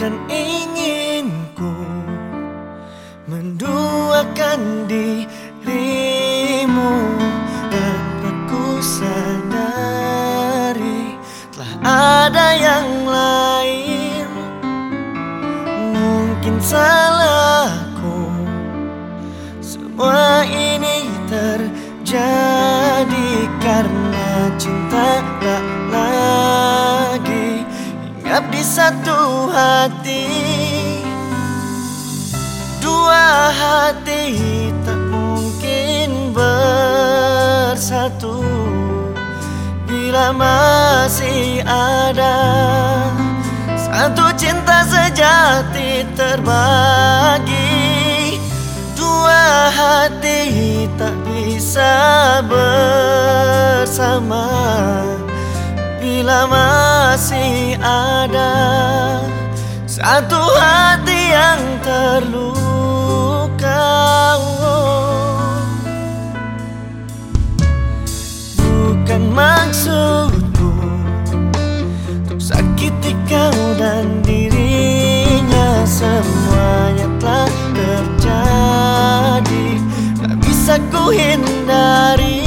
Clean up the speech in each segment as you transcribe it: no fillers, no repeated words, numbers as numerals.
dan inginku menduakan dirimu, dan aku sadari telah ada yang lain. Mungkin salahku, semua ini terjadi karena cinta tak lagi hinggap di satu hati. Dua hati tak mungkin bersatu bila masih ada satu cinta sejati terbagi. Dua hati tak bisa bersama bila masih ada satu hati yang terluka. Bukan maksudku untuk sakiti kau dan dirinya, semuanya telah terjadi, tak bisa ku hindari.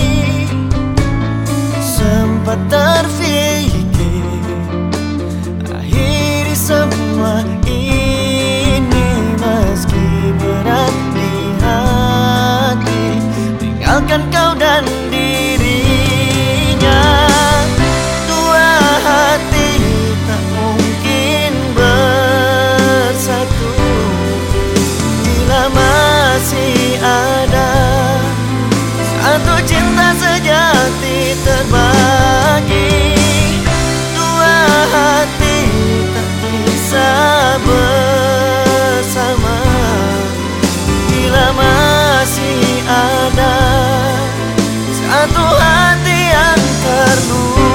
Sempat terfikir akhiri semua ini, meski berat di hati tinggalkan kau dan dirinya. Dua hati tak mungkin bersatu bila masih ada satu cinta sejati terbagi. Dua hati tak bisa bersama bila masih ada satu hati yang terluka.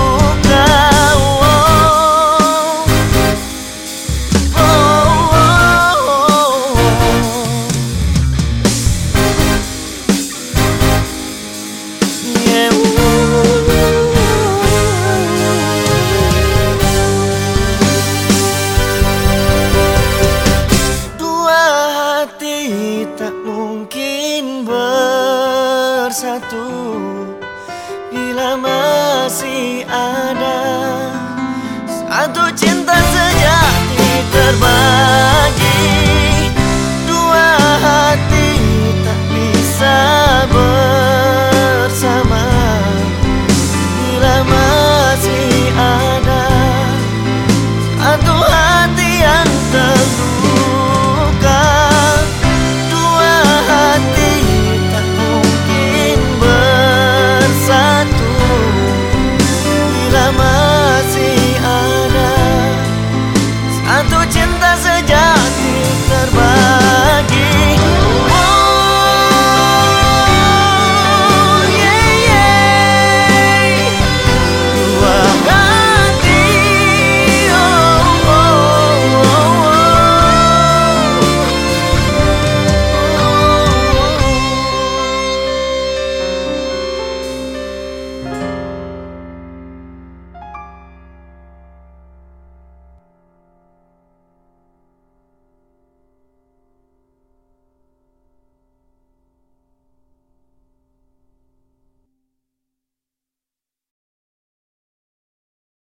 Tak mungkin bersatu bila masih ada satu cinta sejati terbagi.